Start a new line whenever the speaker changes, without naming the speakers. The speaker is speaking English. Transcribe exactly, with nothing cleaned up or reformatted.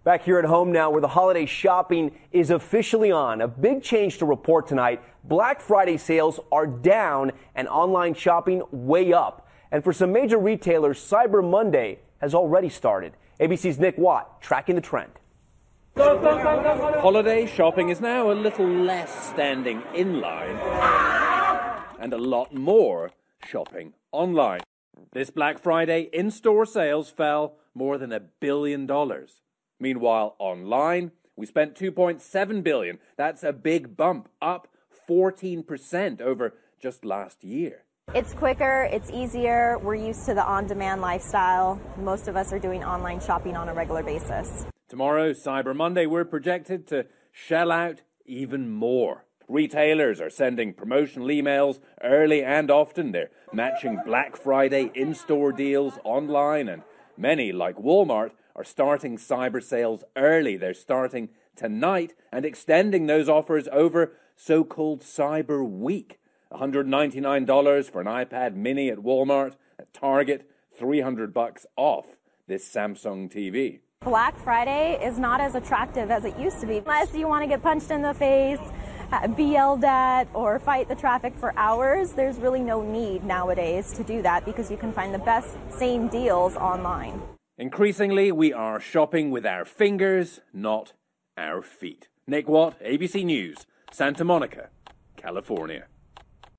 Back here at home now, where the holiday shopping is officially on. A big change to report tonight. Black Friday sales are down and online shopping way up. And for some major retailers, Cyber Monday has already started. A B C's Nick Watt tracking the trend.
Holiday shopping is now a little less standing in line and a lot more shopping online. This Black Friday, in-store sales fell more than a billion dollars. Meanwhile, online, we spent two point seven billion dollars. That's a big bump, up fourteen percent over just last year.
It's quicker, it's easier, we're used to the on-demand lifestyle. Most of us are doing online shopping on a regular basis.
Tomorrow, Cyber Monday, we're projected to shell out even more. Retailers are sending promotional emails early and often. They're matching Black Friday in-store deals online, and many, like Walmart, are starting cyber sales early. They're starting tonight and extending those offers over so-called Cyber Week. one hundred ninety-nine dollars for an iPad mini at Walmart. At Target, three hundred bucks off this Samsung T V.
Black Friday is not as attractive as it used to be. Unless you want to get punched in the face, be yelled at, or fight the traffic for hours, there's really no need nowadays to do that because you can find the best same deals online.
Increasingly, we are shopping with our fingers, not our feet. Nick Watt, A B C News, Santa Monica, California.